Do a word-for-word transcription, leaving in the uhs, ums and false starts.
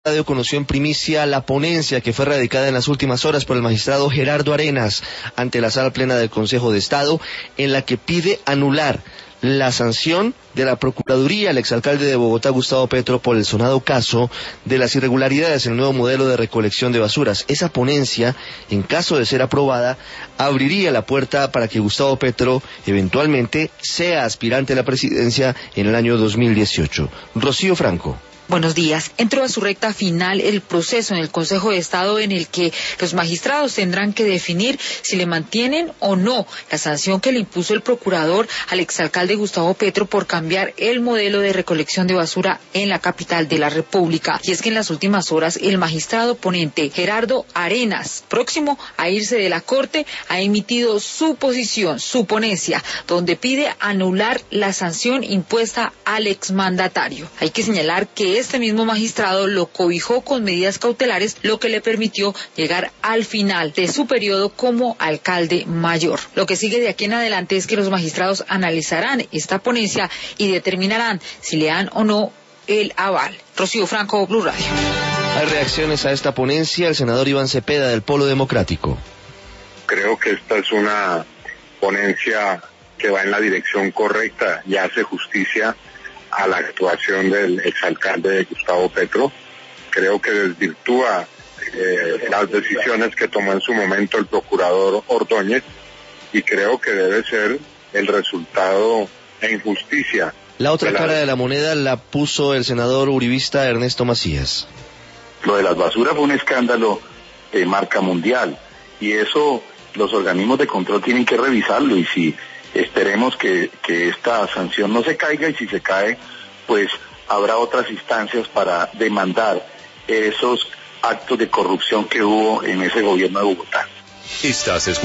Radio conoció en primicia la ponencia que fue radicada en las últimas horas por el magistrado Gerardo Arenas ante la Sala Plena del Consejo de Estado, en la que pide anular la sanción de la Procuraduría al exalcalde de Bogotá, Gustavo Petro, por el sonado caso de las irregularidades en el nuevo modelo de recolección de basuras. Esa ponencia, en caso de ser aprobada, abriría la puerta para que Gustavo Petro eventualmente sea aspirante a la presidencia en el año dos mil dieciocho. Rocío Franco. Buenos días. Entró a su recta final el proceso en el Consejo de Estado en el que los magistrados tendrán que definir si le mantienen o no la sanción que le impuso el procurador al exalcalde Gustavo Petro por cambiar el modelo de recolección de basura en la capital de la República. Y es que en las últimas horas el magistrado ponente Gerardo Arenas, próximo a irse de la Corte, ha emitido su posición, su ponencia, donde pide anular la sanción impuesta al exmandatario. Hay que señalar que este mismo magistrado lo cobijó con medidas cautelares, lo que le permitió llegar al final de su periodo como alcalde mayor. Lo que sigue de aquí en adelante es que los magistrados analizarán esta ponencia y determinarán si le dan o no el aval. Rocío Franco, Blue Radio. Hay reacciones a esta ponencia. El senador Iván Cepeda, del Polo Democrático. Creo que esta es una ponencia que va en la dirección correcta y hace justicia a la actuación del exalcalde Gustavo Petro. Creo que desvirtúa eh, las decisiones que tomó en su momento el procurador Ordóñez, y creo que debe ser el resultado en justicia. La otra de la... cara de la moneda la puso el senador uribista Ernesto Macías. Lo de las basuras fue un escándalo de marca mundial, y eso los organismos de control tienen que revisarlo, y si esperemos que, que esta sanción no se caiga, y si se cae, pues habrá otras instancias para demandar esos actos de corrupción que hubo en ese gobierno de Bogotá. Estás